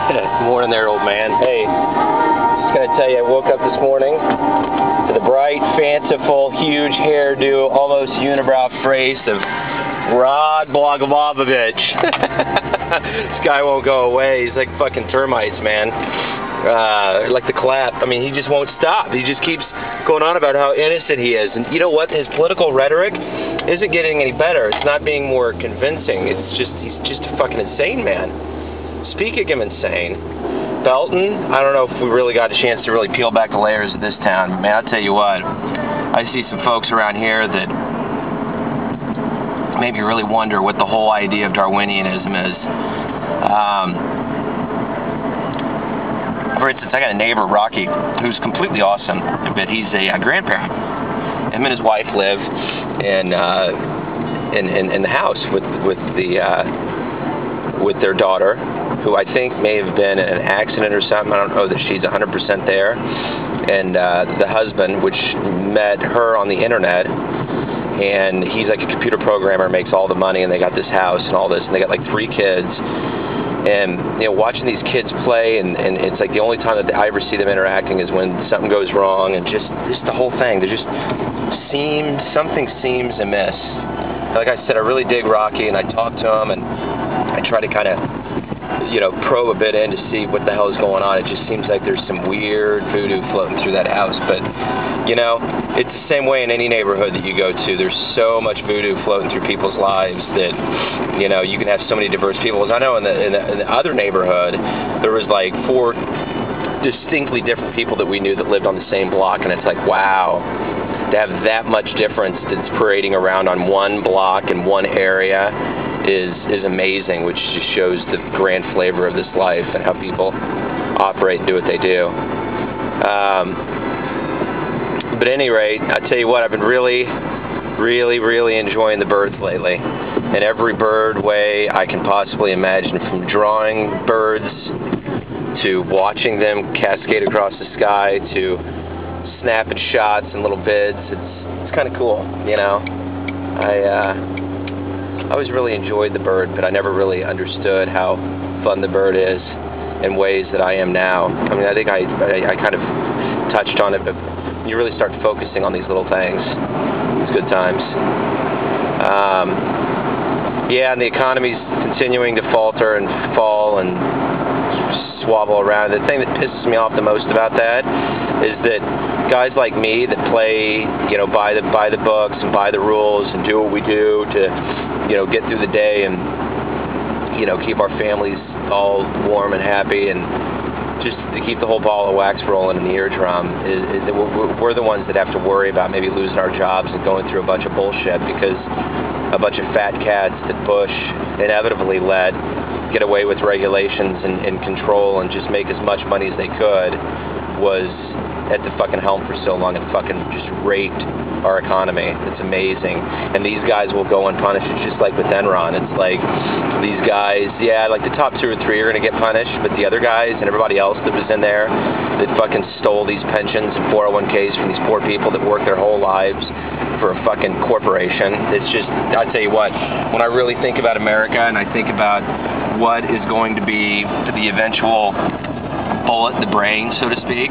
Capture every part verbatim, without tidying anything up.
Morning there, old man. Hey, just gonna tell you, I woke up this morning to the bright, fanciful, huge hairdo, almost unibrow face of Rod Blagojevich. This guy won't go away. He's like fucking termites, man. Uh, like the clap. I mean, he just won't stop. He just keeps going on about how innocent he is. And you know what? His political rhetoric isn't getting any better. It's not being more convincing. It's just, he's just a fucking insane man. Speaking of insane, Belton, I don't know if we really got a chance to really peel back the layers of this town. Man, I'll tell you what, I see some folks around here that make me really wonder what the whole idea of Darwinianism is. Um, for instance, I got a neighbor, Rocky, who's completely awesome, but he's a, a grandparent. Him and his wife live in, uh, in, in, in the house with, with, the, uh, with their daughter, who I think may have been in an accident or something. I don't know that she's one hundred percent there. And uh, the husband, which met her on the internet, and he's like a computer programmer, makes all the money, and they got this house and all this, and they got like three kids. And you know, watching these kids play, and, and it's like the only time that I ever see them interacting is when something goes wrong, and just just the whole thing. There just seems something seems amiss. Like I said, I really dig Rocky, and I talk to him, and I try to kind of, you know, probe a bit in to see what the hell is going on. It just seems like there's some weird voodoo floating through that house. But, you know, it's the same way in any neighborhood that you go to. There's so much voodoo floating through people's lives that, you know, you can have so many diverse people. As I know in the, in the, in the other neighborhood, there was like four distinctly different people that we knew that lived on the same block. And it's like, wow, to have that much difference that's parading around on one block in one area is is amazing, which just shows the grand flavor of this life and how people operate and do what they do. Um, but at any rate, I tell you what, I've been really, really, really enjoying the birds lately. In every bird way I can possibly imagine, from drawing birds to watching them cascade across the sky to snapping shots and little vids. It's it's kind of cool, you know. I uh, I always really enjoyed the bird, but I never really understood how fun the bird is in ways that I am now. I mean, I think I, I, I kind of touched on it, but you really start focusing on these little things. It's good times. Um, yeah, and the economy's continuing to falter and fall and swabble around. The thing that pisses me off the most about that is that guys like me that play, you know, by the by the books and by the rules and do what we do to, you know, get through the day and, you know, keep our families all warm and happy and just to keep the whole ball of wax rolling in the eardrum, is, is we're, we're the ones that have to worry about maybe losing our jobs and going through a bunch of bullshit because a bunch of fat cats that Bush inevitably let get away with regulations and, and control and just make as much money as they could was at the fucking helm for so long and fucking just raped our economy. It's amazing. And these guys will go unpunished. It's just like with Enron. It's like these guys, yeah, like the top two or three are going to get punished, but the other guys and everybody else that was in there that fucking stole these pensions and four oh one k's from these poor people that worked their whole lives for a fucking corporation. It's just, I'll tell you what, when I really think about America and I think about what is going to be the eventual bullet in the brain, so to speak,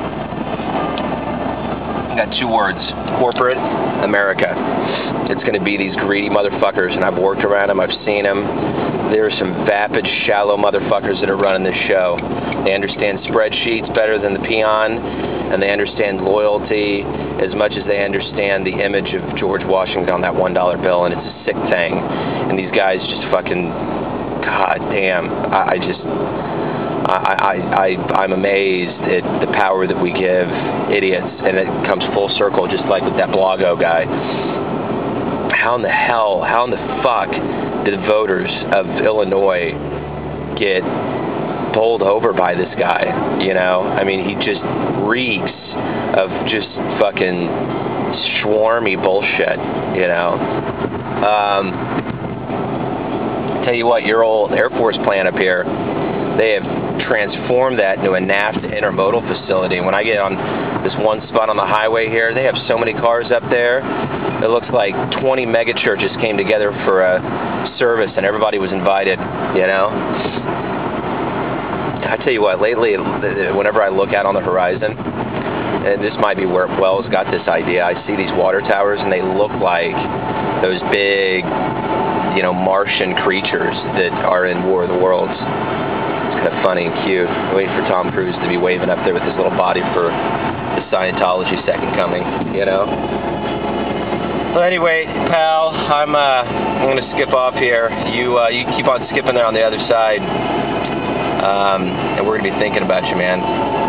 I got two words: corporate America. It's going to be these greedy motherfuckers, and I've worked around them, I've seen them. There are some vapid, shallow motherfuckers that are running this show. They understand spreadsheets better than the peon, and they understand loyalty as much as they understand the image of George Washington on that one dollar bill, and it's a sick thing. And these guys just fucking, god damn, I, I just... I, I, I, I'm amazed at the power that we give idiots, and it comes full circle, just like with that Blago guy. How in the hell, how in the fuck did the voters of Illinois get bowled over by this guy? You know, I mean, he just reeks of just fucking swarmy bullshit, you know. Um, tell you what, your old Air Force plant up here, they have transformed that into a NAFTA intermodal facility. When I get on this one spot on the highway here, they have so many cars up there. It looks like twenty mega churches came together for a service and everybody was invited, you know? I tell you what, lately, whenever I look out on the horizon, and this might be where Wells got this idea, I see these water towers and they look like those big, you know, Martian creatures that are in War of the Worlds. It's kind of funny and cute. I'm waiting for Tom Cruise to be waving up there with his little body for the Scientology second coming, you know? Well, anyway, pal, I'm uh, I'm gonna skip off here. You uh, you keep on skipping there on the other side, um, and we're gonna be thinking about you, man.